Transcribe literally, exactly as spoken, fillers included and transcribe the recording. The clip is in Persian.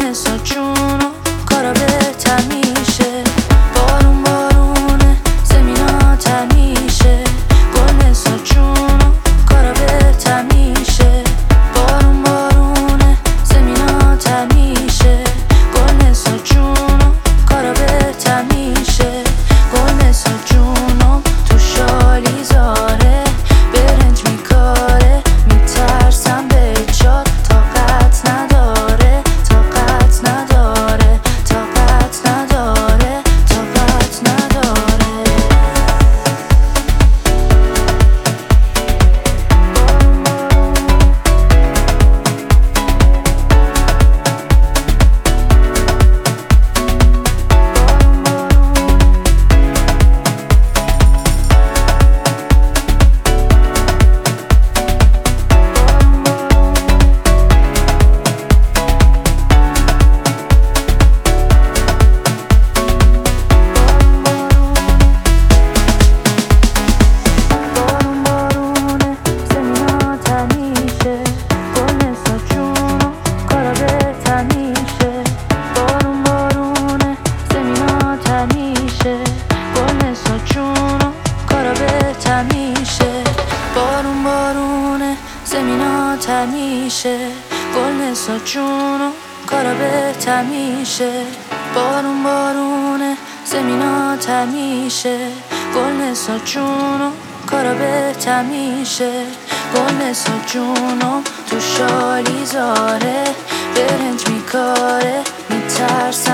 گل نسا جونو کارا بهتر میشه. بارون بارونه زمینا تر میشه. گل نسا جونو کارا بهتر میشه. بارون بارونه زمینا تر میشه. گل نسا جونو کارا بهتر میشه. گل نسا جونو تو شالی زاره برنج میکاره. میترسم به جات طاقت نداره طاقت نداره طاقت نداره طاقت نداره. بارون بارونه زمینا تر میشه. گل نسا جونو کارا بهتر میشه. بارون بارونه زمینا تر میشه. گل نسا جونو کارا بهتر میشه. گل نسا جونو تو شالی زاره برنج میکاره. میترسم